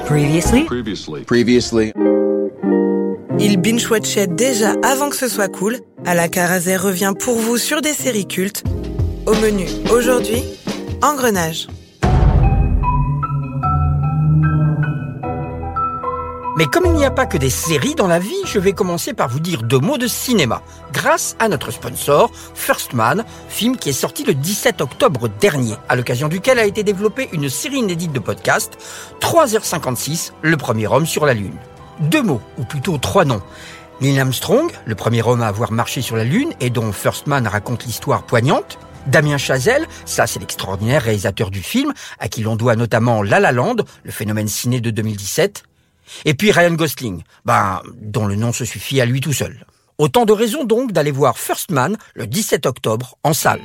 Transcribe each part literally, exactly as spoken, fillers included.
Previously. Previously. Previously. Il binge-watchait déjà avant que ce soit cool. Ala Carazé revient pour vous sur des séries cultes. Au menu, aujourd'hui, Engrenage. Mais comme il n'y a pas que des séries dans la vie, je vais commencer par vous dire deux mots de cinéma, grâce à notre sponsor, First Man, film qui est sorti le dix-sept octobre dernier, à l'occasion duquel a été développée une série inédite de podcasts, trois heures cinquante-six, le premier homme sur la Lune. Deux mots, ou plutôt trois noms. Neil Armstrong, le premier homme à avoir marché sur la Lune et dont First Man raconte l'histoire poignante. Damien Chazelle, ça c'est l'extraordinaire réalisateur du film, à qui l'on doit notamment La La Land, le phénomène ciné de deux mille dix-sept. Et puis Ryan Gosling, ben, dont le nom se suffit à lui tout seul. Autant de raisons donc d'aller voir First Man le dix-sept octobre en salle.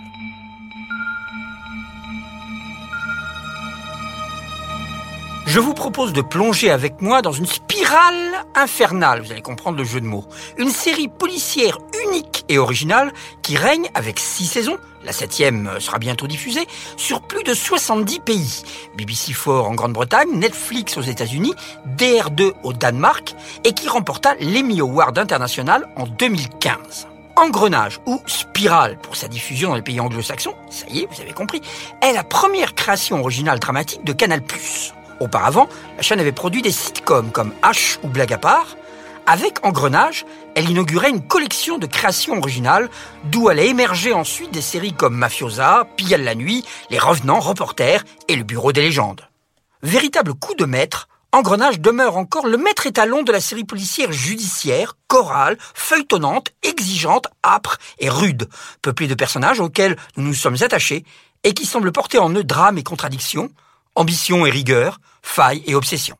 Je vous propose de plonger avec moi dans une spirale infernale, vous allez comprendre le jeu de mots. Une série policière unique et originale qui règne avec six saisons, la septième sera bientôt diffusée, sur plus de soixante-dix pays. B B C quatre en Grande-Bretagne, Netflix aux États-Unis, D R deux au Danemark et qui remporta l'Emmy Award international en deux mille quinze. Engrenage ou Spirale pour sa diffusion dans les pays anglo-saxons, ça y est, vous avez compris, est la première création originale dramatique de Canal plus. Auparavant, la chaîne avait produit des sitcoms comme H ou Blague à part. Avec Engrenage, elle inaugurait une collection de créations originales, d'où allaient émerger ensuite des séries comme Mafiosa, Pigalle la nuit, Les Revenants, Reporters et Le Bureau des légendes. Véritable coup de maître, Engrenage demeure encore le maître étalon de la série policière judiciaire, chorale, feuilletonnante, exigeante, âpre et rude, peuplée de personnages auxquels nous nous sommes attachés et qui semblent porter en eux drame et contradiction, ambition et rigueur, faille et obsession.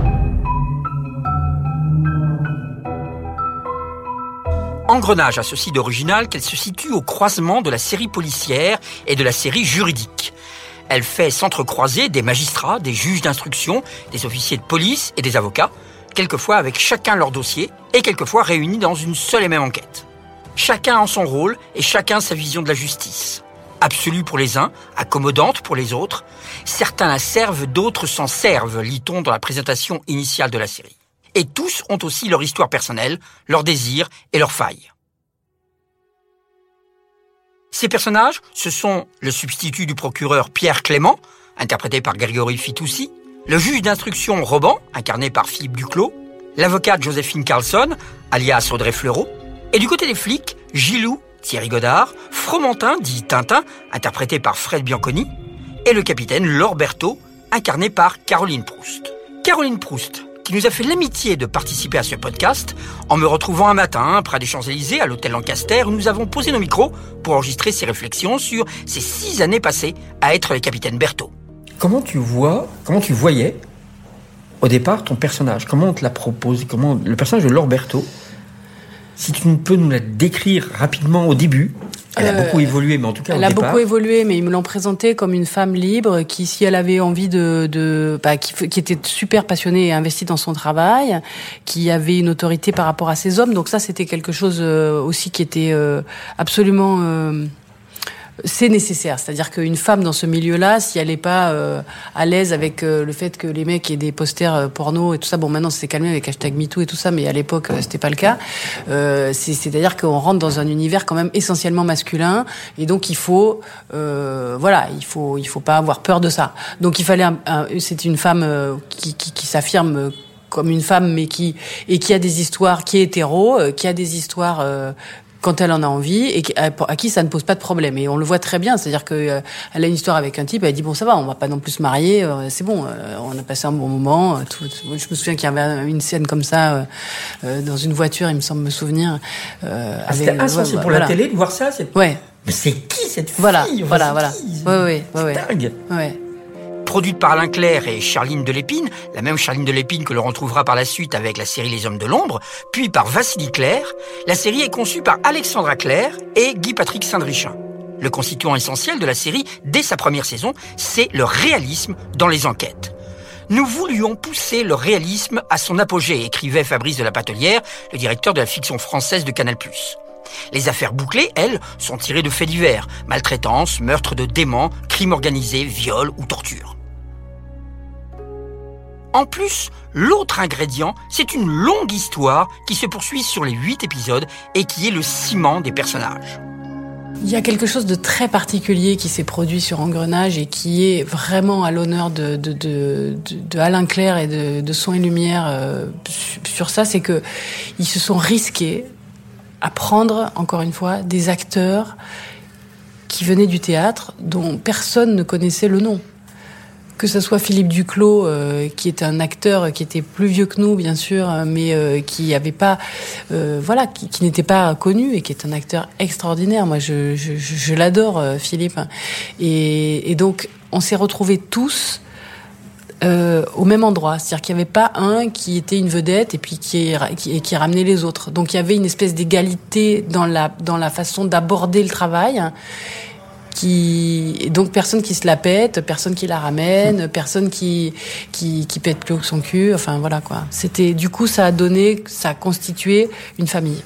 Engrenage a ceci d'original qu'elle se situe au croisement de la série policière et de la série juridique. Elle fait s'entrecroiser des magistrats, des juges d'instruction, des officiers de police et des avocats, quelquefois avec chacun leur dossier et quelquefois réunis dans une seule et même enquête. Chacun en son rôle et chacun sa vision de la justice. Absolue pour les uns, accommodante pour les autres. Certains la servent, d'autres s'en servent, lit-on dans la présentation initiale de la série. Et tous ont aussi leur histoire personnelle, leurs désirs et leurs failles. Ces personnages, ce sont le substitut du procureur Pierre Clément, interprété par Grégory Fitoussi, le juge d'instruction Roban, incarné par Philippe Duclos, l'avocate Joséphine Carlson, alias Audrey Fleurot, et du côté des flics, Gilou, Thierry Godard, Fromentin, dit Tintin, interprété par Fred Bianconi, et le capitaine Laure Berthaud, incarné par Caroline Proust. Caroline Proust, qui nous a fait l'amitié de participer à ce podcast, en me retrouvant un matin, près des Champs-Élysées, à l'hôtel Lancaster, où nous avons posé nos micros pour enregistrer ses réflexions sur ces six années passées à être le capitaine Berthaud. Comment tu vois, comment tu voyais, au départ, ton personnage? Comment on te l'a proposé? Comment le personnage de Laure Berthaud? Si tu peux nous la décrire rapidement au début. Elle a euh, beaucoup évolué, mais en tout cas au Elle a départ. beaucoup évolué, mais ils me l'ont présentée comme une femme libre qui, si elle avait envie de, de bah, qui, qui était super passionnée et investie dans son travail, qui avait une autorité par rapport à ses hommes. Donc ça, c'était quelque chose euh, aussi qui était euh, absolument euh, c'est nécessaire. C'est-à-dire qu'une femme dans ce milieu-là, si elle n'est pas euh, à l'aise avec euh, le fait que les mecs aient des posters euh, porno et tout ça, bon, maintenant c'est calmé avec hashtag MeToo et tout ça, mais à l'époque euh, c'était pas le cas. Euh, c'est, c'est-à-dire qu'on rentre dans un univers quand même essentiellement masculin, et donc il faut, euh, voilà, il faut, il faut pas avoir peur de ça. Donc il fallait, un, un, c'est une femme euh, qui, qui, qui s'affirme comme une femme, mais qui et qui a des histoires, qui est hétéro, euh, qui a des histoires. Euh, quand elle en a envie et à qui ça ne pose pas de problème. Et on le voit très bien, c'est-à-dire que euh, elle a une histoire avec un type, elle dit bon ça va, on va pas non plus se marier, euh, c'est bon, euh, on a passé un bon moment. Euh, tout, tout. Je me souviens qu'il y avait une scène comme ça euh, euh, dans une voiture, il me semble me souvenir. Euh, ah, c'était avec, insensé ouais, pour voilà. La télé de voir ça. C'est... Ouais. Mais c'est qui cette fille? Voilà, enfin, voilà, voilà. Qui ouais, ouais, c'est ouais, dingue. Ouais. Produite par Alain Clerc et Charline Delépine, la même Charline Delépine que l'on retrouvera par la suite avec la série Les Hommes de l'Ombre, puis par Vassili Clerc, la série est conçue par Alexandra Clerc et Guy-Patrick Saint-Drichin. Le constituant essentiel de la série, dès sa première saison, c'est le réalisme dans les enquêtes. Nous voulions pousser le réalisme à son apogée, écrivait Fabrice de la Patelière, le directeur de la fiction française de Canal plus. Les affaires bouclées, elles, sont tirées de faits divers, maltraitance, meurtre de déments, crimes organisés, viols ou torture. En plus, l'autre ingrédient, c'est une longue histoire qui se poursuit sur les huit épisodes et qui est le ciment des personnages. Il y a quelque chose de très particulier qui s'est produit sur Engrenage et qui est vraiment à l'honneur de, de, de, de, de Alain Clerc et de, de Son et Lumière euh, sur ça, c'est que ils se sont risqués à prendre, encore une fois, des acteurs qui venaient du théâtre dont personne ne connaissait le nom. Que ce soit Philippe Duclos, euh, qui est un acteur qui était plus vieux que nous, bien sûr, mais euh, qui avait pas, euh, voilà, qui, qui n'était pas connu et qui est un acteur extraordinaire. Moi, je, je, je, je l'adore, euh, Philippe. Et, et donc, on s'est retrouvés tous euh, au même endroit. C'est-à-dire qu'il n'y avait pas un qui était une vedette et puis qui, qui, qui ramenait les autres. Donc, il y avait une espèce d'égalité dans la, dans la façon d'aborder le travail. Qui donc personne qui se la pète, personne qui la ramène, personne qui qui qui pète plus haut que son cul, enfin voilà quoi. C'était du coup ça a donné, ça a constitué une famille.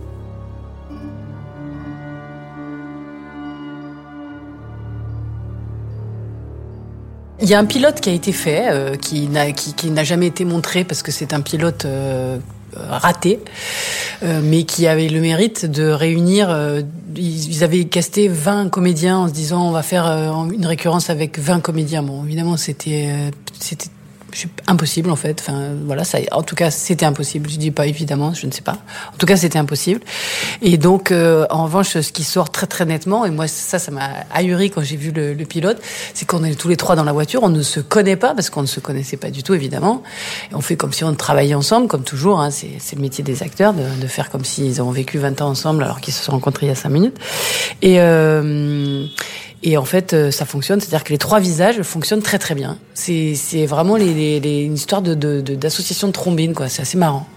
Il y a un pilote qui a été fait, euh, qui n'a qui, qui n'a jamais été montré parce que c'est un pilote euh, raté, euh, mais qui avait le mérite de réunir. Euh, ils avaient casté vingt comédiens en se disant on va faire euh, une récurrence avec vingt comédiens. Bon, évidemment, c'était euh, c'était impossible en fait. Enfin voilà, ça. En tout cas, c'était impossible. Je dis pas évidemment, je ne sais pas. En tout cas, c'était impossible. Et donc, euh, en revanche, ce qui sort très très nettement, et moi ça, ça m'a ahuri quand j'ai vu le, le pilote, c'est qu'on est tous les trois dans la voiture, on ne se connaît pas parce qu'on ne se connaissait pas du tout évidemment. Et on fait comme si on travaillait ensemble, comme toujours. Hein, c'est, c'est le métier des acteurs de, de faire comme s'ils ont vécu vingt ans ensemble alors qu'ils se sont rencontrés il y a cinq minutes. Et euh, Et en fait, ça fonctionne, c'est-à-dire que les trois visages fonctionnent très très bien. C'est, c'est vraiment les, les, les, une histoire de, de, de, d'association de trombines, quoi. C'est assez marrant.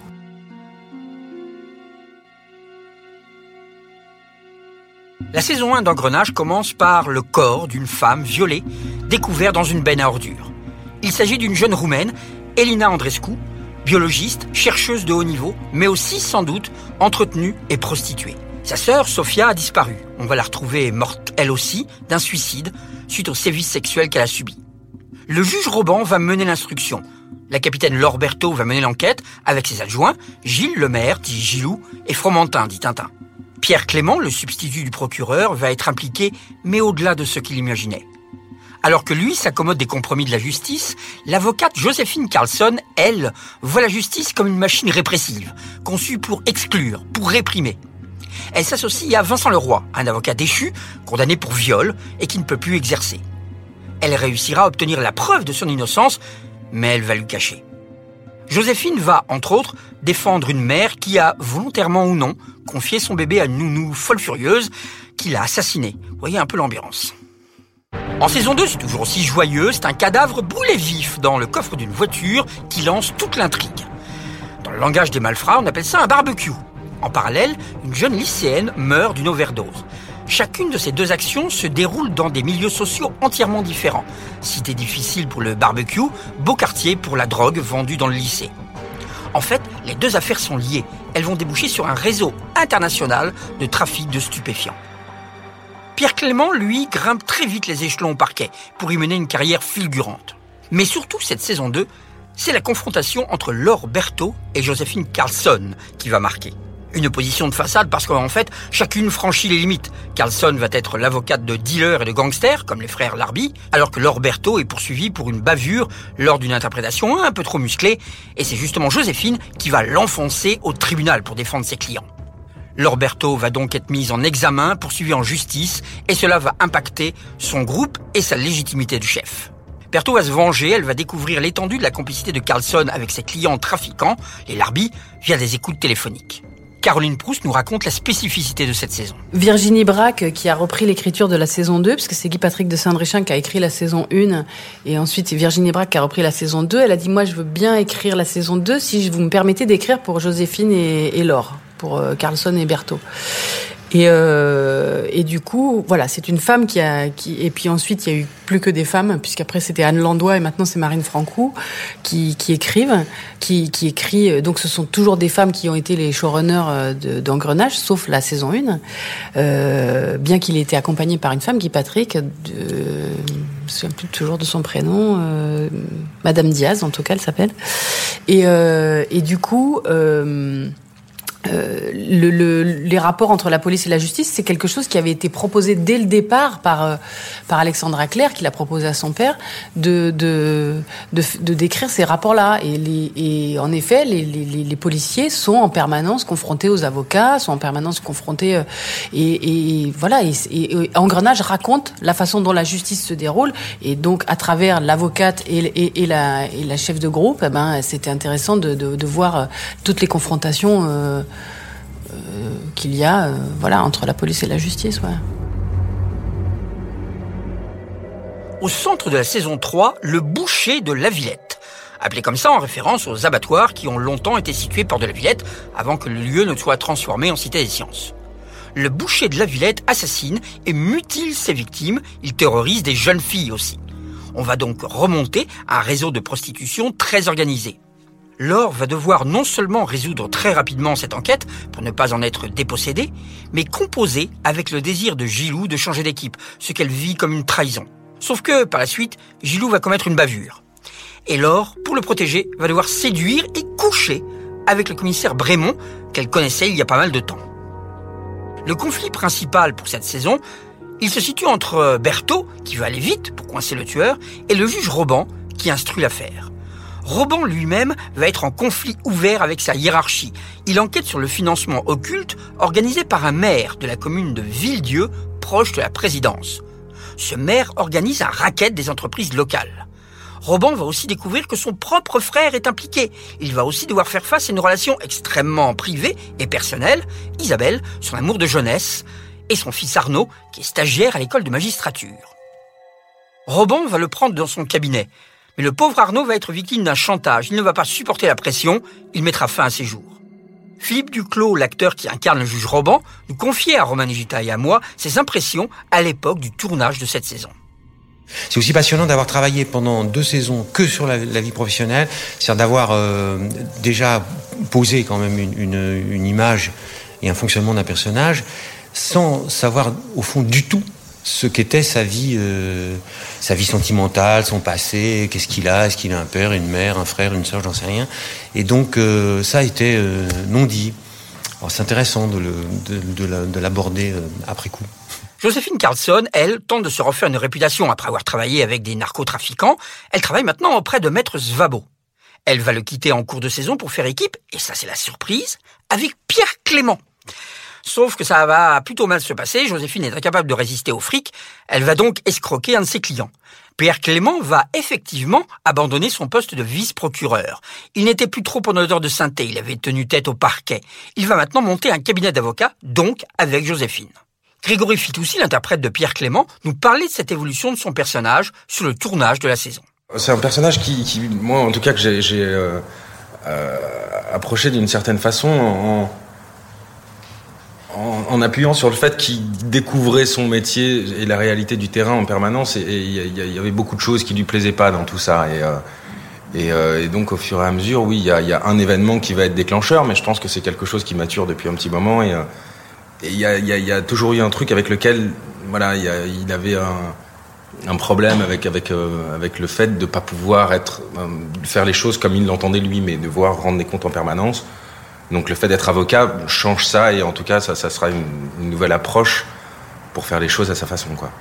La saison un d'Engrenage commence par le corps d'une femme violée, découvert dans une benne à ordures. Il s'agit d'une jeune Roumaine, Elina Andrescu, biologiste, chercheuse de haut niveau, mais aussi sans doute entretenue et prostituée. Sa sœur, Sofia, a disparu. On va la retrouver morte, elle aussi, d'un suicide, suite aux sévices sexuels qu'elle a subis. Le juge Roban va mener l'instruction. La capitaine Laure Berthaud va mener l'enquête avec ses adjoints, Gilles Lemaire, dit Gilou, et Fromentin, dit Tintin. Pierre Clément, le substitut du procureur, va être impliqué, mais au-delà de ce qu'il imaginait. Alors que lui s'accommode des compromis de la justice, l'avocate Joséphine Carlson, elle, voit la justice comme une machine répressive, conçue pour exclure, pour réprimer. Elle s'associe à Vincent Leroy, un avocat déchu, condamné pour viol et qui ne peut plus exercer. Elle réussira à obtenir la preuve de son innocence, mais elle va lui cacher. Joséphine va, entre autres, défendre une mère qui a, volontairement ou non, confié son bébé à une nounou folle furieuse qui l'a assassiné. Vous voyez un peu l'ambiance. En saison deux, c'est toujours aussi joyeux, c'est un cadavre brûlé vif dans le coffre d'une voiture qui lance toute l'intrigue. Dans le langage des malfrats, on appelle ça un barbecue. En parallèle, une jeune lycéenne meurt d'une overdose. Chacune de ces deux actions se déroule dans des milieux sociaux entièrement différents. Cité difficile pour le barbecue, beau quartier pour la drogue vendue dans le lycée. En fait, les deux affaires sont liées. Elles vont déboucher sur un réseau international de trafic de stupéfiants. Pierre Clément, lui, grimpe très vite les échelons au parquet pour y mener une carrière fulgurante. Mais surtout, cette saison deux, c'est la confrontation entre Laure Berthaud et Joséphine Carlson qui va marquer. Une opposition de façade parce qu'en fait, chacune franchit les limites. Carlson va être l'avocate de dealers et de gangsters, comme les frères Larbi, alors que Laure Berthaud est poursuivie pour une bavure lors d'une interprétation un peu trop musclée, et c'est justement Joséphine qui va l'enfoncer au tribunal pour défendre ses clients. Laure Berthaud va donc être mise en examen, poursuivie en justice, et cela va impacter son groupe et sa légitimité de chef. Berthaud va se venger, elle va découvrir l'étendue de la complicité de Carlson avec ses clients trafiquants, les Larbi, via des écoutes téléphoniques. Caroline Proust nous raconte la spécificité de cette saison. Virginie Braque, qui a repris l'écriture de la saison deux, puisque c'est Guy-Patrick de Saint-Bréchin qui a écrit la saison un, et ensuite Virginie Braque qui a repris la saison deux. Elle a dit, moi, je veux bien écrire la saison deux si vous me permettez d'écrire pour Joséphine et, et Laure, pour euh, Carlson et Berthaud. Et, euh, et du coup, voilà, c'est une femme qui a, qui, et puis ensuite il y a eu plus que des femmes, puisqu'après c'était Anne Landois et maintenant c'est Marine Francoux qui, qui écrivent, qui, qui écrit. Donc ce sont toujours des femmes qui ont été les showrunners de, d'Engrenage, sauf la saison un, euh, bien qu'il ait été accompagné par une femme, Guy Patrick. De, souviens plus toujours de son prénom, euh, Madame Diaz, en tout cas, elle s'appelle. Et, euh, et du coup, euh, Euh, le, le, les rapports entre la police et la justice, c'est quelque chose qui avait été proposé dès le départ par euh, par Alexandra Claire, qui l'a proposé à son père, de de de, de décrire ces rapports-là. Et, les, et en effet, les, les, les policiers sont en permanence confrontés aux avocats, sont en permanence confrontés euh, et, et voilà. Et, et, et Engrenage raconte la façon dont la justice se déroule, et donc à travers l'avocate et, et, et la et la chef de groupe, eh ben c'était intéressant de, de, de voir toutes les confrontations. Euh, Euh, qu'il y a euh, voilà, entre la police et la justice. Ouais. Au centre de la saison trois, le boucher de la Villette. Appelé comme ça en référence aux abattoirs qui ont longtemps été situés porte de la Villette avant que le lieu ne soit transformé en cité des sciences. Le boucher de la Villette assassine et mutile ses victimes, il terrorise des jeunes filles aussi. On va donc remonter à un réseau de prostitution très organisé. Laure va devoir non seulement résoudre très rapidement cette enquête, pour ne pas en être dépossédée, mais composer avec le désir de Gilou de changer d'équipe, ce qu'elle vit comme une trahison. Sauf que, par la suite, Gilou va commettre une bavure. Et Laure, pour le protéger, va devoir séduire et coucher avec le commissaire Brémond, qu'elle connaissait il y a pas mal de temps. Le conflit principal pour cette saison, il se situe entre Berthaud, qui veut aller vite pour coincer le tueur, et le juge Roban, qui instruit l'affaire. Roban lui-même va être en conflit ouvert avec sa hiérarchie. Il enquête sur le financement occulte organisé par un maire de la commune de Villedieu, proche de la présidence. Ce maire organise un racket des entreprises locales. Roban va aussi découvrir que son propre frère est impliqué. Il va aussi devoir faire face à une relation extrêmement privée et personnelle, Isabelle, son amour de jeunesse, et son fils Arnaud, qui est stagiaire à l'école de magistrature. Roban va le prendre dans son cabinet. Mais le pauvre Arnaud va être victime d'un chantage. Il ne va pas supporter la pression. Il mettra fin à ses jours. Philippe Duclos, l'acteur qui incarne le juge Roban, nous confiait à Romain Gita et à moi ses impressions à l'époque du tournage de cette saison. C'est aussi passionnant d'avoir travaillé pendant deux saisons que sur la, la vie professionnelle, c'est-à-dire d'avoir euh, déjà posé quand même une, une, une image et un fonctionnement d'un personnage, sans savoir au fond du tout ce qu'était sa vie, euh, sa vie sentimentale, son passé, qu'est-ce qu'il a, est-ce qu'il a un père, une mère, un frère, une sœur, j'en sais rien. Et donc euh, ça a été euh, non dit. Alors c'est intéressant de, le, de, de, la, de l'aborder euh, après coup. Joséphine Carlson, elle, tente de se refaire une réputation après avoir travaillé avec des narcotrafiquants. Elle travaille maintenant auprès de Maître Svabo. Elle va le quitter en cours de saison pour faire équipe, et ça c'est la surprise, avec Pierre Clément. Sauf que ça va plutôt mal se passer, Joséphine est incapable de résister au fric, elle va donc escroquer un de ses clients. Pierre Clément va effectivement abandonner son poste de vice-procureur. Il n'était plus trop en odeur de sainteté, il avait tenu tête au parquet. Il va maintenant monter un cabinet d'avocats, donc avec Joséphine. Grégory Fitoussi, l'interprète de Pierre Clément, nous parlait de cette évolution de son personnage sur le tournage de la saison. C'est un personnage qui, qui moi en tout cas, que j'ai, j'ai euh, euh, approché d'une certaine façon en... En, en appuyant sur le fait qu'il découvrait son métier et la réalité du terrain en permanence, et il y, y avait beaucoup de choses qui lui plaisaient pas dans tout ça, et, euh, et, euh, et donc au fur et à mesure, oui, il y a, y a un événement qui va être déclencheur, mais je pense que c'est quelque chose qui mature depuis un petit moment, et il y a, y, a, y a toujours eu un truc avec lequel, voilà, y a, il avait un, un problème avec avec euh, avec le fait de pas pouvoir être euh, faire les choses comme il l'entendait lui, mais devoir rendre des comptes en permanence. Donc le fait d'être avocat change ça, et en tout cas ça, ça sera une, une nouvelle approche pour faire les choses à sa façon, quoi.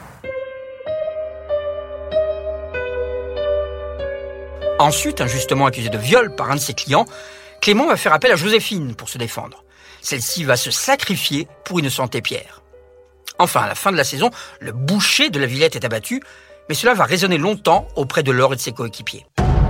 Ensuite, injustement accusé de viol par un de ses clients, Clément va faire appel à Joséphine pour se défendre. Celle-ci va se sacrifier pour innocenter Pierre. Enfin, à la fin de la saison, le boucher de la Villette est abattu, mais cela va résonner longtemps auprès de Laure et de ses coéquipiers.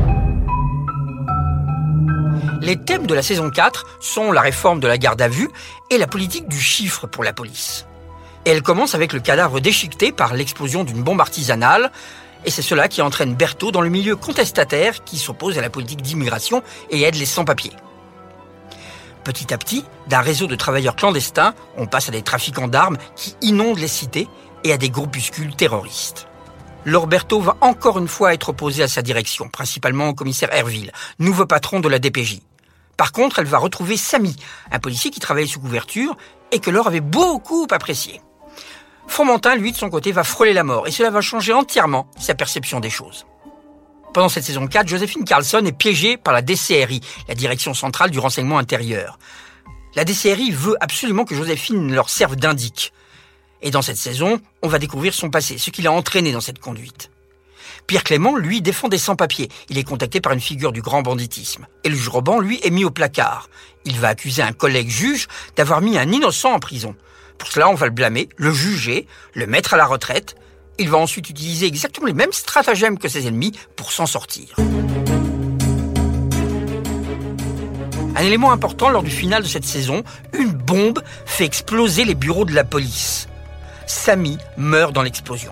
Les thèmes de la saison quatre sont la réforme de la garde à vue et la politique du chiffre pour la police. Et elle commence avec le cadavre déchiqueté par l'explosion d'une bombe artisanale, et c'est cela qui entraîne Berthaud dans le milieu contestataire qui s'oppose à la politique d'immigration et aide les sans-papiers. Petit à petit, d'un réseau de travailleurs clandestins, on passe à des trafiquants d'armes qui inondent les cités et à des groupuscules terroristes. Laure Berthaud va encore une fois être opposée à sa direction, principalement au commissaire Herville, nouveau patron de la D P J. Par contre, elle va retrouver Samy, un policier qui travaillait sous couverture et que Laure avait beaucoup apprécié. Fromentin, lui, de son côté, va frôler la mort et cela va changer entièrement sa perception des choses. Pendant cette saison quatre, Joséphine Carlson est piégée par la D C R I, la Direction Centrale du Renseignement Intérieur. La D C R I veut absolument que Joséphine leur serve d'indique. Et dans cette saison, on va découvrir son passé, ce qui l'a entraîné dans cette conduite. Pierre Clément, lui, défend des sans-papiers. Il est contacté par une figure du grand banditisme. Et le juge Roban, lui, est mis au placard. Il va accuser un collègue juge d'avoir mis un innocent en prison. Pour cela, on va le blâmer, le juger, le mettre à la retraite. Il va ensuite utiliser exactement les mêmes stratagèmes que ses ennemis pour s'en sortir. Un élément important lors du final de cette saison, une bombe fait exploser les bureaux de la police. Samy meurt dans l'explosion.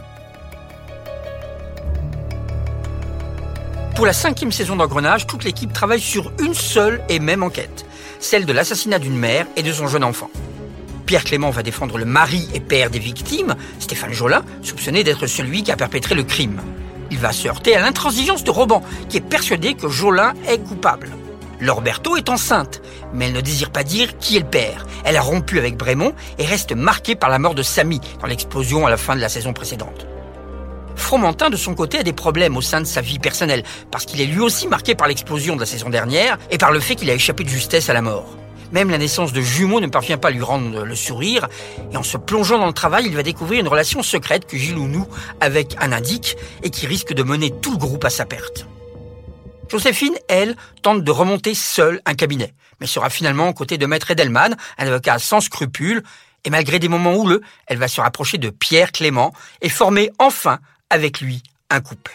Pour la cinquième saison d'Engrenage, toute l'équipe travaille sur une seule et même enquête, celle de l'assassinat d'une mère et de son jeune enfant. Pierre Clément va défendre le mari et père des victimes, Stéphane Jolin, soupçonné d'être celui qui a perpétré le crime. Il va se heurter à l'intransigeance de Roban, qui est persuadé que Jolin est coupable. Laure Berthaud est enceinte, mais elle ne désire pas dire qui est le père. Elle a rompu avec Brémond et reste marquée par la mort de Samy dans l'explosion à la fin de la saison précédente. Fromentin, de son côté, a des problèmes au sein de sa vie personnelle, parce qu'il est lui aussi marqué par l'explosion de la saison dernière et par le fait qu'il a échappé de justesse à la mort. Même la naissance de jumeaux ne parvient pas à lui rendre le sourire, et en se plongeant dans le travail, il va découvrir une relation secrète que Gilou noue avec un indique et qui risque de mener tout le groupe à sa perte. Joséphine, elle, tente de remonter seule un cabinet, mais sera finalement aux côtés de Maître Edelman, un avocat sans scrupules, et malgré des moments houleux, elle va se rapprocher de Pierre Clément et former enfin avec lui un couple.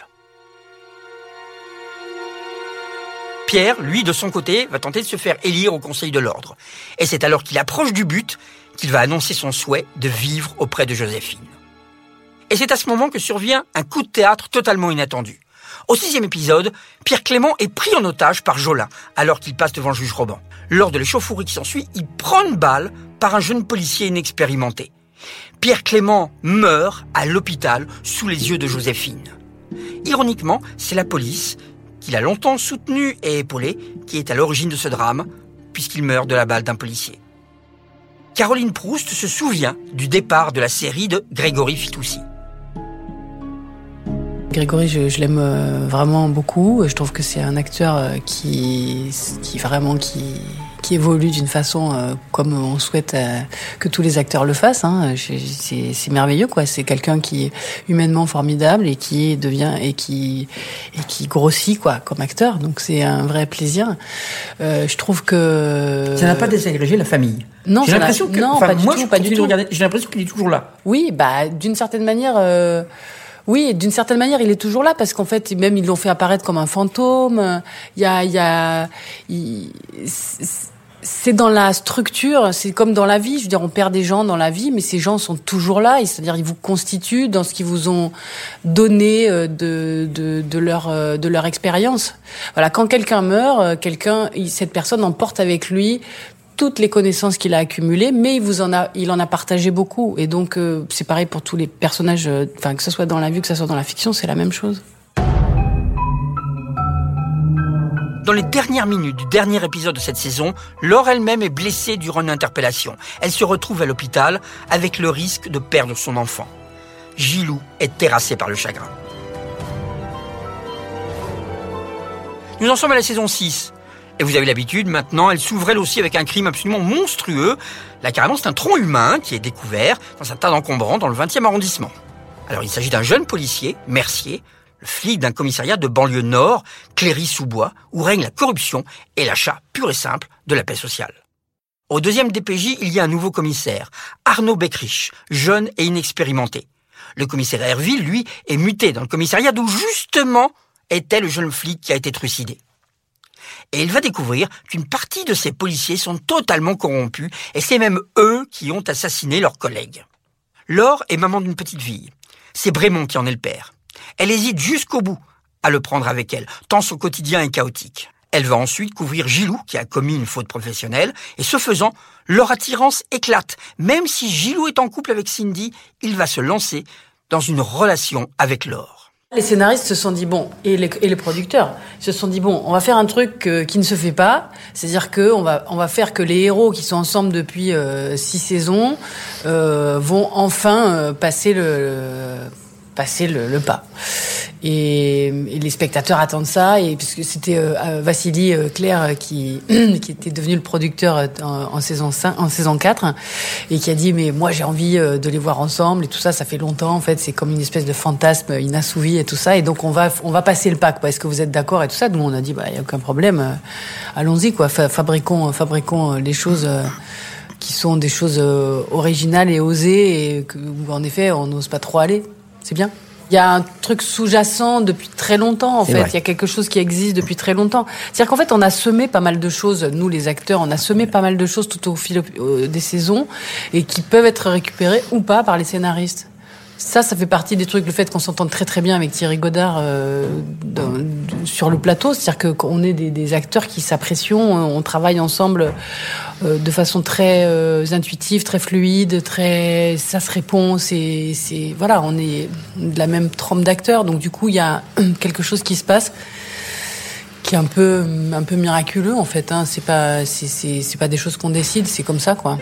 Pierre, lui, de son côté, va tenter de se faire élire au Conseil de l'Ordre. Et c'est alors qu'il approche du but qu'il va annoncer son souhait de vivre auprès de Joséphine. Et c'est à ce moment que survient un coup de théâtre totalement inattendu. Au sixième épisode, Pierre Clément est pris en otage par Jolin, alors qu'il passe devant le juge Roban. Lors de l'échauffourée qui s'ensuit, il prend une balle par un jeune policier inexpérimenté. Pierre Clément meurt à l'hôpital sous les yeux de Joséphine. Ironiquement, c'est la police, qu'il a longtemps soutenu et épaulé, qui est à l'origine de ce drame, puisqu'il meurt de la balle d'un policier. Caroline Proust se souvient du départ de la série de Grégory Fitoussi. Grégory, je, je l'aime vraiment beaucoup. Je trouve que c'est un acteur qui, qui vraiment qui, qui évolue d'une façon euh, comme on souhaite euh, que tous les acteurs le fassent. Hein. C'est, c'est merveilleux, quoi. C'est quelqu'un qui est humainement formidable et qui devient et qui et qui grossit, quoi, comme acteur. Donc c'est un vrai plaisir. Euh, je trouve que ça n'a pas désagrégé la famille. Non, j'ai l'impression que, non, enfin, pas du moi, tout, je pas du tout. Regarder, j'ai l'impression qu'il est toujours là. Oui, bah d'une certaine manière. Euh, Oui, d'une certaine manière, il est toujours là parce qu'en fait, même ils l'ont fait apparaître comme un fantôme. Il y a, il y a, il, c'est dans la structure, c'est comme dans la vie. Je veux dire, on perd des gens dans la vie, mais ces gens sont toujours là. C'est-à-dire, ils vous constituent dans ce qu'ils vous ont donné de, de, de leur, de leur expérience. Voilà, quand quelqu'un meurt, quelqu'un, cette personne emporte avec lui toutes les connaissances qu'il a accumulées, mais il vous en a, il en a partagé beaucoup. Et donc, euh, c'est pareil pour tous les personnages, euh, enfin, que ce soit dans la vie, que ce soit dans la fiction, c'est la même chose. Dans les dernières minutes du dernier épisode de cette saison, Laure elle-même est blessée durant une interpellation. Elle se retrouve à l'hôpital avec le risque de perdre son enfant. Gilou est terrassé par le chagrin. Nous en sommes à la saison six. Et vous avez l'habitude, maintenant, elle s'ouvre elle aussi avec un crime absolument monstrueux. Là, carrément, c'est un tronc humain qui est découvert dans un tas d'encombrants dans le vingtième arrondissement. Alors, il s'agit d'un jeune policier, Mercier, le flic d'un commissariat de banlieue nord, Cléry-sous-Bois, où règne la corruption et l'achat pur et simple de la paix sociale. Au deuxième D P J, il y a un nouveau commissaire, Arnaud Beckrich, jeune et inexpérimenté. Le commissaire Herville, lui, est muté dans le commissariat d'où, justement, était le jeune flic qui a été trucidé. Et il va découvrir qu'une partie de ces policiers sont totalement corrompus, et c'est même eux qui ont assassiné leurs collègues. Laure est maman d'une petite fille. C'est Brémond qui en est le père. Elle hésite jusqu'au bout à le prendre avec elle, tant son quotidien est chaotique. Elle va ensuite couvrir Gilou, qui a commis une faute professionnelle, et ce faisant, leur attirance éclate. Même si Gilou est en couple avec Cindy, il va se lancer dans une relation avec Laure. Les scénaristes se sont dit, bon, et les, et les producteurs se sont dit, bon, on va faire un truc euh, qui ne se fait pas, c'est-à-dire que on va, on va faire que les héros qui sont ensemble depuis euh, six saisons euh, vont enfin euh, passer le, le passer le, le pas. Et, et les spectateurs attendent ça, et puisque c'était euh, Vassili euh, Claire qui qui était devenu le producteur en, en saison cinq, en saison quatre, et qui a dit mais moi j'ai envie euh, de les voir ensemble et tout ça, ça fait longtemps en fait, c'est comme une espèce de fantasme inassouvi et tout ça, et donc on va on va passer le pas, quoi. Est-ce que vous êtes d'accord et tout ça? Nous on a dit bah il y a aucun problème, euh, allons-y quoi, Fa- fabriquons fabriquons les choses euh, qui sont des choses euh, originales et osées, et que, où en effet on n'ose pas trop aller. C'est bien. Il y a un truc sous-jacent depuis très longtemps, en C'est fait. vrai. Il y a quelque chose qui existe depuis très longtemps. C'est-à-dire qu'en fait, on a semé pas mal de choses, nous, les acteurs, on a semé pas mal de choses tout au fil euh, des saisons, et qui peuvent être récupérées ou pas par les scénaristes. Ça, ça fait partie des trucs, le fait qu'on s'entende très très bien avec Thierry Godard euh, dans, sur le plateau, c'est-à-dire que qu'on est des, des acteurs qui s'apprécient, on travaille ensemble euh, de façon très euh, intuitive, très fluide, très, ça se répond, c'est, c'est, voilà, on est de la même trempe d'acteurs, donc du coup il y a quelque chose qui se passe qui est un peu un peu miraculeux en fait, hein. C'est pas, c'est, c'est, c'est pas des choses qu'on décide, c'est comme ça quoi.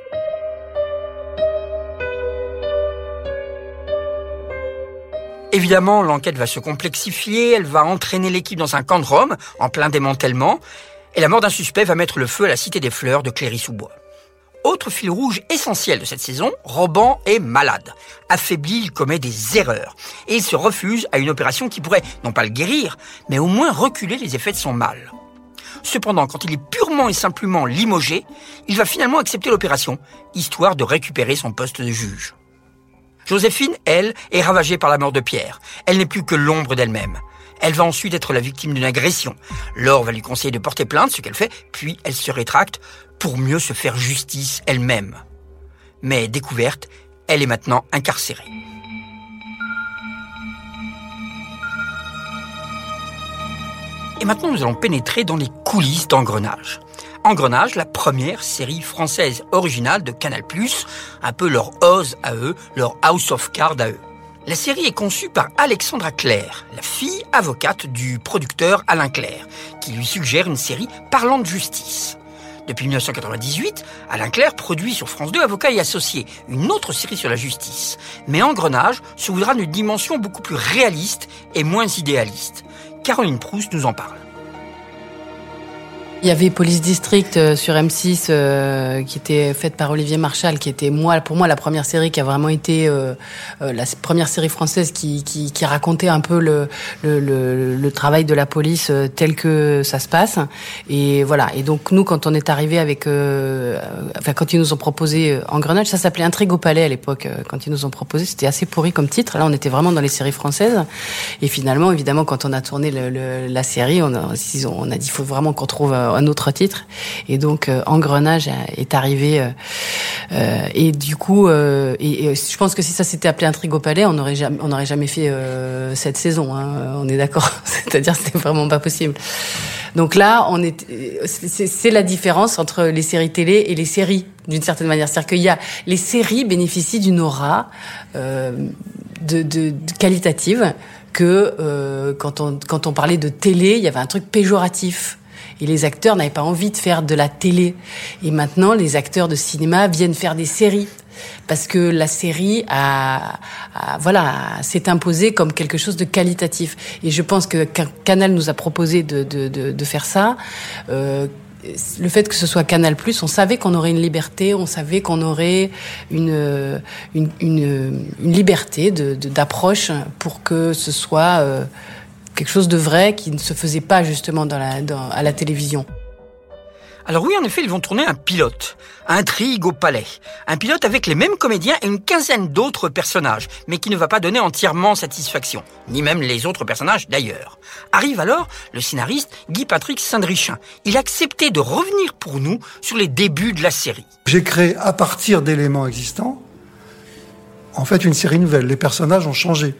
Évidemment, l'enquête va se complexifier, elle va entraîner l'équipe dans un camp de Rome, en plein démantèlement, et la mort d'un suspect va mettre le feu à la Cité des Fleurs de Cléry-sous-Bois. Autre fil rouge essentiel de cette saison, Roban est malade. Affaibli, il commet des erreurs, et il se refuse à une opération qui pourrait, non pas le guérir, mais au moins reculer les effets de son mal. Cependant, quand il est purement et simplement limogé, il va finalement accepter l'opération, histoire de récupérer son poste de juge. Joséphine, elle, est ravagée par la mort de Pierre. Elle n'est plus que l'ombre d'elle-même. Elle va ensuite être la victime d'une agression. Laure va lui conseiller de porter plainte, ce qu'elle fait, puis elle se rétracte pour mieux se faire justice elle-même. Mais découverte, elle est maintenant incarcérée. Et maintenant, nous allons pénétrer dans les coulisses d'Engrenage. Engrenage, la première série française originale de Canal plus, un peu leur Oz à eux, leur House of Cards à eux. La série est conçue par Alexandra Claire, la fille avocate du producteur Alain Claire, qui lui suggère une série parlant de justice. Depuis dix-neuf cent quatre-vingt-dix-huit, Alain Claire produit sur France deux Avocats et Associés, une autre série sur la justice. Mais Engrenage se voudra d'une dimension beaucoup plus réaliste et moins idéaliste. Caroline Proust nous en parle. Il y avait Police District euh, sur M six euh, qui était faite par Olivier Marchal, qui était moi pour moi la première série qui a vraiment été euh, euh, la première série française qui, qui, qui racontait un peu le, le, le, le travail de la police euh, tel que ça se passe. Et voilà. Et donc nous, quand on est arrivé avec, euh, enfin quand ils nous ont proposé euh, Engrenage, ça s'appelait Intrigue au Palais à l'époque. Euh, quand ils nous ont proposé, c'était assez pourri comme titre. Là, on était vraiment dans les séries françaises. Et finalement, évidemment, quand on a tourné le, le, la série, on a, on a dit il faut vraiment qu'on trouve euh, un autre titre, et donc euh, Engrenage est arrivé euh, euh, et du coup euh, et, et je pense que si ça s'était appelé Intrigue au Palais, on n'aurait jamais on n'aurait jamais fait euh, cette saison, hein, on est d'accord. C'est-à-dire c'était vraiment pas possible. Donc là on est c'est, c'est la différence entre les séries télé et les séries d'une certaine manière, c'est-à-dire qu'il y a les séries bénéficient d'une aura euh, de, de, de qualitative que euh, quand on quand on parlait de télé, il y avait un truc péjoratif. Et les acteurs n'avaient pas envie de faire de la télé. Et maintenant, les acteurs de cinéma viennent faire des séries. Parce que la série a, a voilà, s'est imposée comme quelque chose de qualitatif. Et je pense que Canal nous a proposé de, de, de, de faire ça. Euh, le fait que ce soit Canal plus, on savait qu'on aurait une liberté, on savait qu'on aurait une, une, une, une liberté de, de, d'approche pour que ce soit... Euh, quelque chose de vrai qui ne se faisait pas justement dans la, dans, à la télévision. Alors oui, en effet, ils vont tourner un pilote, Intrigue au Palais. Un pilote avec les mêmes comédiens et une quinzaine d'autres personnages, mais qui ne va pas donner entièrement satisfaction, ni même les autres personnages d'ailleurs. Arrive alors le scénariste Guy-Patrick Saint-Drichin. Il a accepté de revenir pour nous sur les débuts de la série. J'ai créé à partir d'éléments existants, en fait, une série nouvelle. Les personnages ont changé.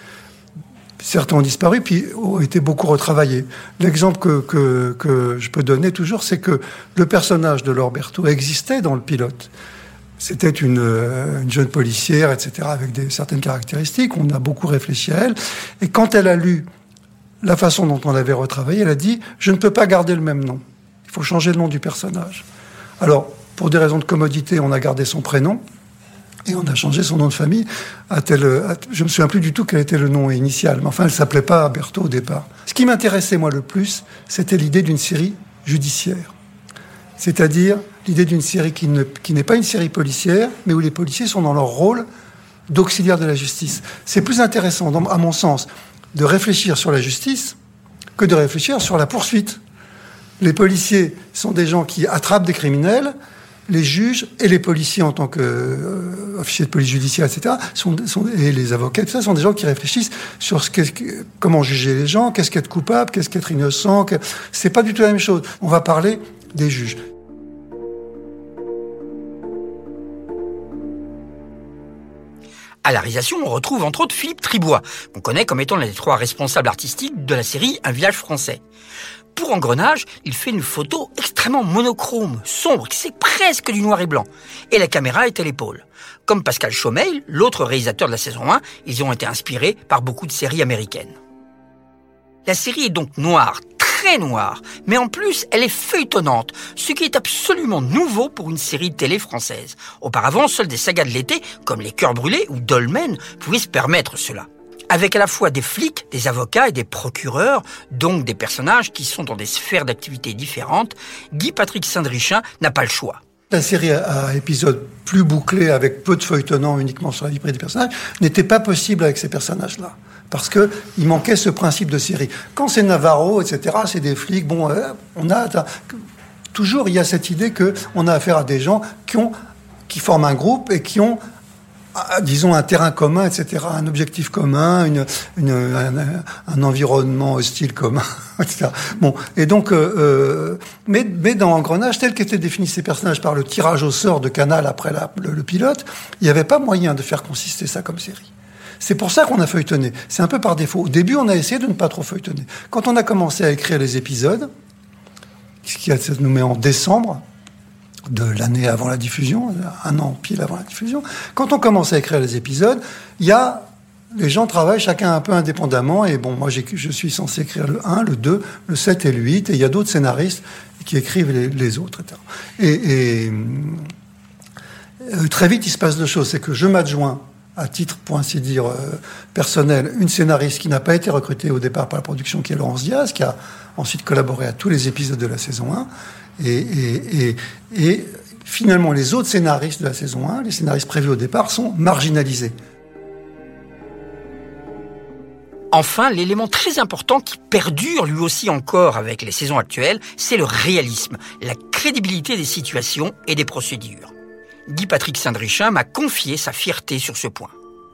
Certains ont disparu, puis ont été beaucoup retravaillés. L'exemple que, que, que je peux donner toujours, c'est que le personnage de Laure Berthaud existait dans le pilote. C'était une, une jeune policière, et cetera, avec des, certaines caractéristiques. On a beaucoup réfléchi à elle. Et quand elle a lu la façon dont on l'avait retravaillé, elle a dit « Je ne peux pas garder le même nom. Il faut changer le nom du personnage. » Alors, pour des raisons de commodité, on a gardé son prénom et on a changé son nom de famille. À tel, à, je me souviens plus du tout quel était le nom initial, mais enfin, elle s'appelait pas Berthaud au départ. Ce qui m'intéressait, moi, le plus, c'était l'idée d'une série judiciaire. C'est-à-dire l'idée d'une série qui, ne, qui n'est pas une série policière, mais où les policiers sont dans leur rôle d'auxiliaire de la justice. C'est plus intéressant, dans, à mon sens, de réfléchir sur la justice que de réfléchir sur la poursuite. Les policiers sont des gens qui attrapent des criminels, les juges et les policiers en tant qu'officiers euh, de police judiciaire, et cetera, sont, sont, et les avocats, tout ça, sont des gens qui réfléchissent sur ce qu'est, comment juger les gens, qu'est-ce qu'être coupable, qu'est-ce qu'être innocent. Que... C'est pas du tout la même chose. On va parler des juges. À la réalisation, on retrouve entre autres Philippe Tribois, qu'on connaît comme étant l'un des trois responsables artistiques de la série Un village français. Pour Engrenage, il fait une photo extrêmement monochrome, sombre, c'est presque du noir et blanc. Et la caméra est à l'épaule. Comme Pascal Chaumeil, l'autre réalisateur de la saison un, ils ont été inspirés par beaucoup de séries américaines. La série est donc noire, très noire, mais en plus, elle est feuilletonnante, ce qui est absolument nouveau pour une série de télé française. Auparavant, seules des sagas de l'été, comme Les Cœurs Brûlés ou Dolmen, pouvaient se permettre cela. Avec à la fois des flics, des avocats et des procureurs, donc des personnages qui sont dans des sphères d'activité différentes, Guy-Patrick Saint-Drichin n'a pas le choix. La série à épisodes plus bouclés, avec peu de feuilletonnant uniquement sur la vie privée des personnages, n'était pas possible avec ces personnages-là. Parce que il manquait ce principe de série. Quand c'est Navarro, et cetera, c'est des flics, bon, euh, on a... Toujours, il y a cette idée qu'on a affaire à des gens qui, ont, qui forment un groupe et qui ont... disons un terrain commun, et cetera, un objectif commun, une, une, un, un environnement hostile commun, et cetera. Bon, et donc, euh, euh, mais, mais dans Engrenage, tel qu'étaient définis ces personnages par le tirage au sort de Canal après la, le, le pilote, il n'y avait pas moyen de faire consister ça comme série. C'est pour ça qu'on a feuilletonné. C'est un peu par défaut. Au début, on a essayé de ne pas trop feuilletonner. Quand on a commencé à écrire les épisodes, ce qui nous met en décembre de l'année avant la diffusion, un an pile avant la diffusion. Quand on commence à écrire les épisodes, il y a... Les gens travaillent chacun un peu indépendamment, et bon, moi j'ai, je suis censé écrire le un, le deux, le sept et le huit, et il y a d'autres scénaristes qui écrivent les, les autres, et cetera. Et, et euh, très vite, il se passe deux choses. C'est que je m'adjoins, à titre, pour ainsi dire, euh, personnel, une scénariste qui n'a pas été recrutée au départ par la production, qui est Laurence Diaz, qui a ensuite collaboré à tous les épisodes de la saison un. Et, et, et, et finalement, les autres scénaristes de la saison un, les scénaristes prévus au départ, sont marginalisés. Enfin, l'élément très important qui perdure lui aussi encore avec les saisons actuelles, c'est le réalisme, la crédibilité des situations et des procédures. Guy-Patrick Saint-Drichin m'a confié sa fierté sur ce point.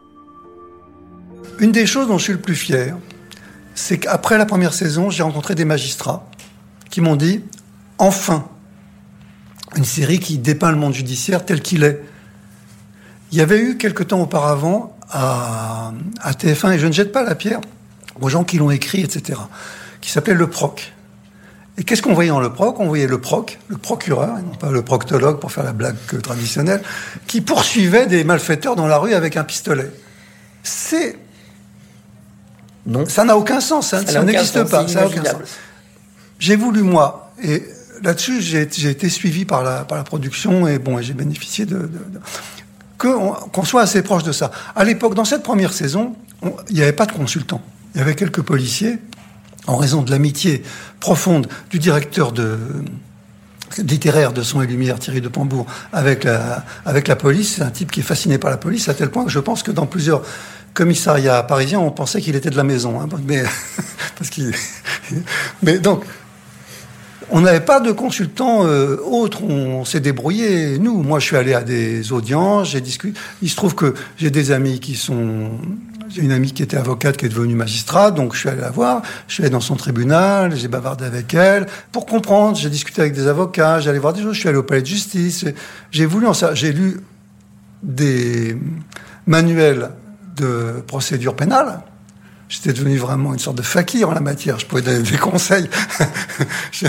Une des choses dont je suis le plus fier, c'est qu'après la première saison, j'ai rencontré des magistrats qui m'ont dit « Enfin, une série qui dépeint le monde judiciaire tel qu'il est ». Il y avait eu quelque temps auparavant à, à T F un, et je ne jette pas la pierre aux gens qui l'ont écrit, et cetera, qui s'appelait Le Proc. Et qu'est-ce qu'on voyait dans Le Proc ? On voyait le proc, le procureur, et non pas le proctologue pour faire la blague traditionnelle, qui poursuivait des malfaiteurs dans la rue avec un pistolet. C'est... Non. Ça n'a aucun sens, hein, ça, ça n'existe pas, ça n'a aucun sens. J'ai voulu, moi, et là-dessus, j'ai, j'ai été suivi par la, par la production, et bon, j'ai bénéficié de... de, de que on, qu'on soit assez proche de ça. À l'époque, dans cette première saison, on, il n'y avait pas de consultants. Il y avait quelques policiers, en raison de l'amitié profonde du directeur de, littéraire de Son et Lumière, Thierry de Pambourg, avec la, avec la police. C'est un type qui est fasciné par la police, à tel point que je pense que dans plusieurs commissariats parisiens, on pensait qu'il était de la maison. Hein, mais, parce qu'il, mais donc... On n'avait pas de consultants euh, autres, on s'est débrouillé. Nous, moi, je suis allé à des audiences, j'ai discuté. Il se trouve que j'ai des amis qui sont... J'ai une amie qui était avocate, qui est devenue magistrate, donc je suis allé la voir. Je suis allé dans son tribunal, j'ai bavardé avec elle pour comprendre. J'ai discuté avec des avocats, j'allais voir des choses. Je suis allé au palais de justice. J'ai voulu en ça. J'ai lu des manuels de procédure pénale. J'étais devenu vraiment une sorte de fakir en la matière. Je pouvais donner des conseils. Je...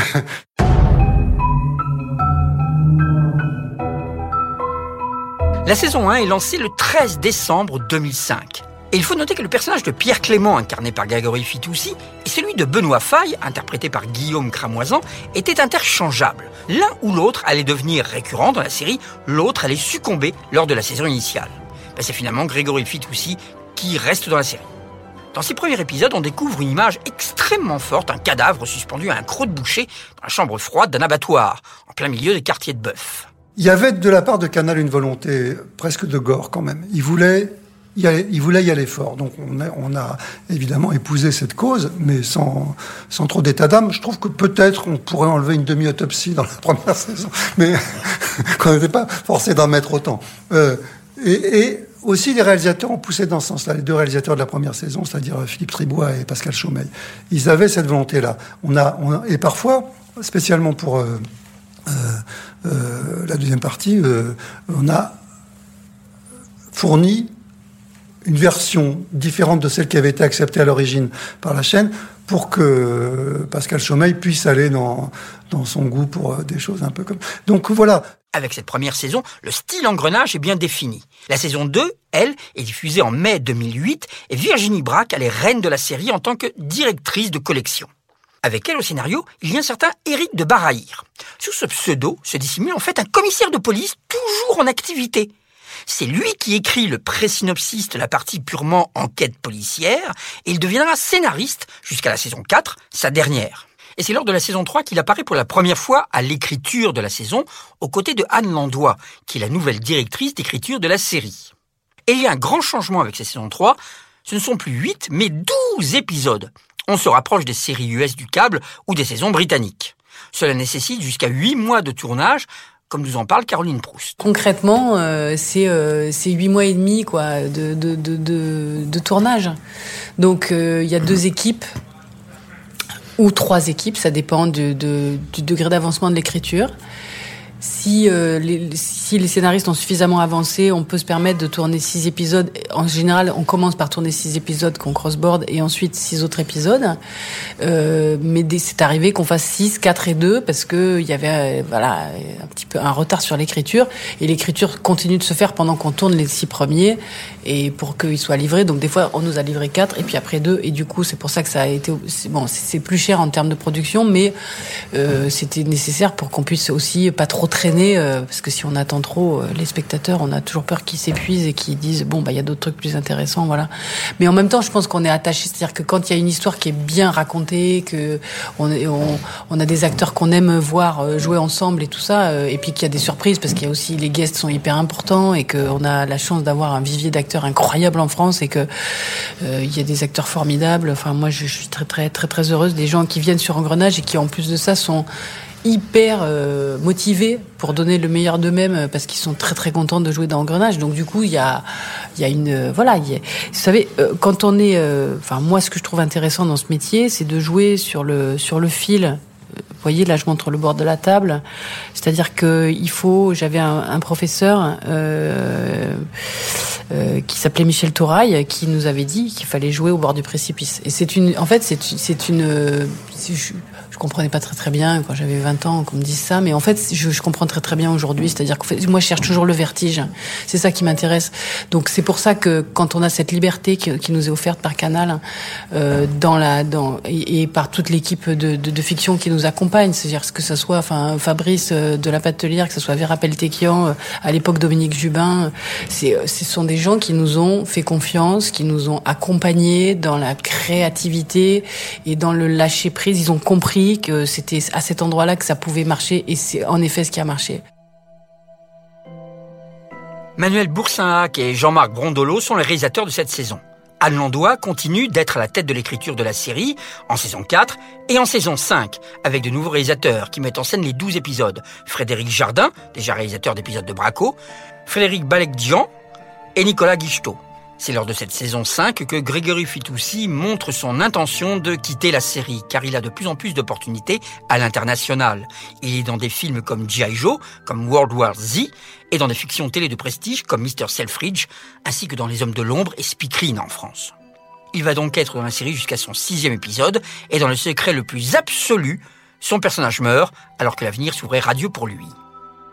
La saison un est lancée le treize décembre deux mille cinq. Et il faut noter que le personnage de Pierre Clément, incarné par Grégory Fitoussi, et celui de Benoît Faye, interprété par Guillaume Cramoisan, étaient interchangeables. L'un ou l'autre allait devenir récurrent dans la série, l'autre allait succomber lors de la saison initiale. Ben, c'est finalement Grégory Fitoussi qui reste dans la série. Dans ces premiers épisodes, on découvre une image extrêmement forte, un cadavre suspendu à un croc de boucher dans la chambre froide d'un abattoir, en plein milieu des quartiers de bœuf. Il y avait de la part de Canal une volonté presque de gore quand même. Il voulait y aller, il voulait y aller fort. Donc on a, on a évidemment épousé cette cause, mais sans, sans trop d'état d'âme. Je trouve que peut-être on pourrait enlever une demi-autopsie dans la première saison, mais qu'on n'était pas forcé d'en mettre autant. Euh, et, et aussi les réalisateurs ont poussé dans ce sens-là. Les deux réalisateurs de la première saison, c'est-à-dire Philippe Tribois et Pascal Chaumeil, ils avaient cette volonté-là. On a, on a et parfois, spécialement pour euh, euh, euh, la deuxième partie, euh, on a fourni une version différente de celle qui avait été acceptée à l'origine par la chaîne pour que Pascal Chaumeil puisse aller dans, dans son goût pour des choses un peu comme... Donc voilà. Avec cette première saison, le style engrenage est bien défini. La saison deux, elle, est diffusée en mai deux mille huit et Virginie Brac, elle est reine de la série en tant que directrice de collection. Avec elle au scénario, il y a un certain Éric de Baraïr. Sous ce pseudo se dissimule en fait un commissaire de police toujours en activité. C'est lui qui écrit le pré-synopsis de la partie purement enquête policière et il deviendra scénariste jusqu'à la saison quatre, sa dernière. Et c'est lors de la saison trois qu'il apparaît pour la première fois à l'écriture de la saison, aux côtés de Anne Landois, qui est la nouvelle directrice d'écriture de la série. Et il y a un grand changement avec cette saison trois, ce ne sont plus huit, mais douze épisodes. On se rapproche des séries U S du câble ou des saisons britanniques. Cela nécessite jusqu'à huit mois de tournage, comme nous en parle Caroline Proust. Concrètement, euh, c'est euh, c'est huit mois et demi quoi de de de de, de tournage. Donc il euh, y a deux équipes ou trois équipes, ça dépend de, de, du degré d'avancement de l'écriture. Si, euh, les, si les scénaristes ont suffisamment avancé, on peut se permettre de tourner six épisodes. En général, on commence par tourner six épisodes qu'on crossboard et ensuite six autres épisodes. Euh, mais c'est arrivé qu'on fasse six, quatre et deux parce que il y avait euh, voilà un petit peu un retard sur l'écriture et l'écriture continue de se faire pendant qu'on tourne les six premiers et pour qu'ils soient livrés. Donc des fois, on nous a livré quatre et puis après deux et du coup, c'est pour ça que ça a été c'est, bon, c'est plus cher en termes de production, mais euh, c'était nécessaire pour qu'on puisse aussi pas trop traîner euh, parce que si on attend trop euh, les spectateurs, on a toujours peur qu'ils s'épuisent et qu'ils disent bon bah il y a d'autres trucs plus intéressants, voilà. Mais en même temps, je pense qu'on est attaché, c'est-à-dire que quand il y a une histoire qui est bien racontée, que on on, on a des acteurs qu'on aime voir jouer ensemble et tout ça, euh, et puis qu'il y a des surprises parce qu'il y a aussi les guests sont hyper importants et que on a la chance d'avoir un vivier d'acteurs incroyable en France et que euh, il y a des acteurs formidables. Enfin moi je, je suis très très très très heureuse des gens qui viennent sur Engrenage et qui en plus de ça sont hyper euh, motivés pour donner le meilleur d'eux-mêmes parce qu'ils sont très très contents de jouer dans Engrenage. Donc du coup, il y a il y a une euh, voilà, il y a, vous savez euh, quand on est enfin euh, moi ce que je trouve intéressant dans ce métier, c'est de jouer sur le sur le fil. Vous voyez, là, je montre le bord de la table. C'est-à-dire que il faut. J'avais un, un professeur euh, euh, qui s'appelait Michel Touraille, qui nous avait dit qu'il fallait jouer au bord du précipice. Et c'est une. En fait, c'est c'est une. C'est, je, je comprenais pas très très bien quand j'avais vingt ans qu'on me dise ça, mais en fait, je, je comprends très très bien aujourd'hui. C'est-à-dire que moi, je cherche toujours le vertige. C'est ça qui m'intéresse. Donc, c'est pour ça que quand on a cette liberté qui, qui nous est offerte par Canal, euh, dans la dans et, et par toute l'équipe de, de, de fiction qui nous accompagne, c'est-à-dire que ça soit enfin Fabrice de la Patelière, que ce soit Vera Peltekian, à l'époque Dominique Jubin, c'est ce sont des gens qui nous ont fait confiance, qui nous ont accompagnés dans la créativité et dans le lâcher prise. Ils ont compris que c'était à cet endroit-là que ça pouvait marcher et c'est en effet ce qui a marché. Manuel Boursin-Hac et Jean-Marc Brondolo sont les réalisateurs de cette saison. Anne Landois continue d'être à la tête de l'écriture de la série en saison quatre et en saison cinq, avec de nouveaux réalisateurs qui mettent en scène les douze épisodes. Frédéric Jardin, déjà réalisateur d'épisodes de Braco, Frédéric Balekjian et Nicolas Guichetot. C'est lors de cette saison cinq que Grégory Fitoussi montre son intention de quitter la série, car il a de plus en plus d'opportunités à l'international. Il est dans des films comme G I Joe, comme World War Z, et dans des fictions télé de prestige comme mister Selfridge, ainsi que dans Les Hommes de l'Ombre et Speakerine en France. Il va donc être dans la série jusqu'à son sixième épisode, et dans le secret le plus absolu, son personnage meurt, alors que l'avenir s'ouvrait radieux pour lui.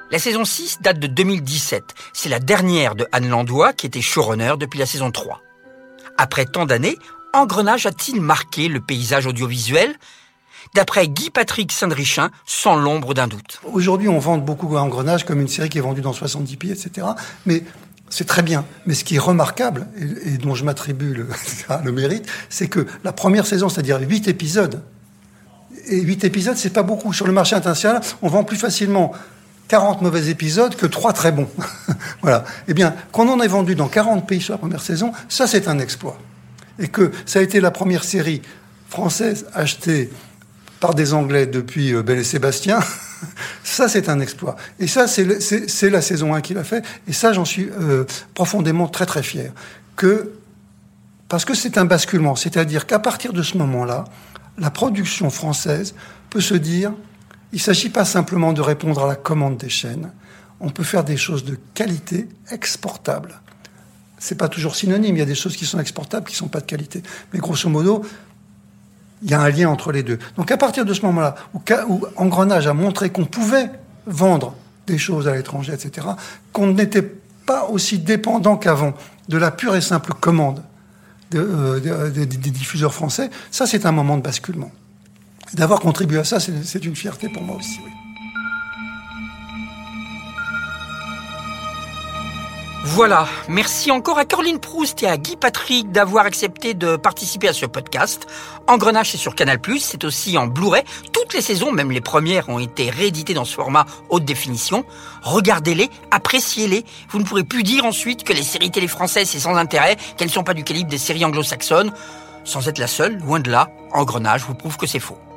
La saison six date de deux mille dix-sept. C'est la dernière de Anne Landois qui était showrunner depuis la saison trois. Après tant d'années, Engrenage a-t-il marqué le paysage audiovisuel ? D'après Guy-Patrick Saint-Drichin, sans l'ombre d'un doute. Aujourd'hui, on vante beaucoup Engrenage comme une série qui est vendue dans soixante-dix pays, et cetera. Mais c'est très bien. Mais ce qui est remarquable, et, et dont je m'attribue le, le mérite, c'est que la première saison, c'est-à-dire huit épisodes, et huit épisodes, c'est pas beaucoup. Sur le marché international, on vend plus facilement quarante mauvais épisodes que trois très bons. Voilà. Eh bien, qu'on en ait vendu dans quarante pays sur la première saison, ça, c'est un exploit. Et que ça a été la première série française achetée par des Anglais depuis euh, Belle et Sébastien, ça, c'est un exploit. Et ça, c'est, le, c'est, c'est la saison un qui l'a fait. Et ça, j'en suis euh, profondément très, très fier. Que, parce que c'est un basculement. C'est-à-dire qu'à partir de ce moment-là, la production française peut se dire, il ne s'agit pas simplement de répondre à la commande des chaînes. On peut faire des choses de qualité exportables. C'est pas toujours synonyme. Il y a des choses qui sont exportables, qui sont pas de qualité. Mais grosso modo, il y a un lien entre les deux. Donc à partir de ce moment-là, où, où Engrenage a montré qu'on pouvait vendre des choses à l'étranger, et cetera, qu'on n'était pas aussi dépendant qu'avant de la pure et simple commande de, euh, de, de, des diffuseurs français, ça c'est un moment de basculement. Et d'avoir contribué à ça, c'est, c'est une fierté pour moi aussi, oui. Voilà, merci encore à Caroline Proust et à Guy Patrick d'avoir accepté de participer à ce podcast. Engrenage, c'est sur Canal plus, c'est aussi en Blu-ray. Toutes les saisons, même les premières, ont été rééditées dans ce format haute définition. Regardez-les, appréciez-les. Vous ne pourrez plus dire ensuite que les séries télé françaises, c'est sans intérêt, qu'elles ne sont pas du calibre des séries anglo-saxonnes. Sans être la seule, loin de là, Engrenage vous prouve que c'est faux.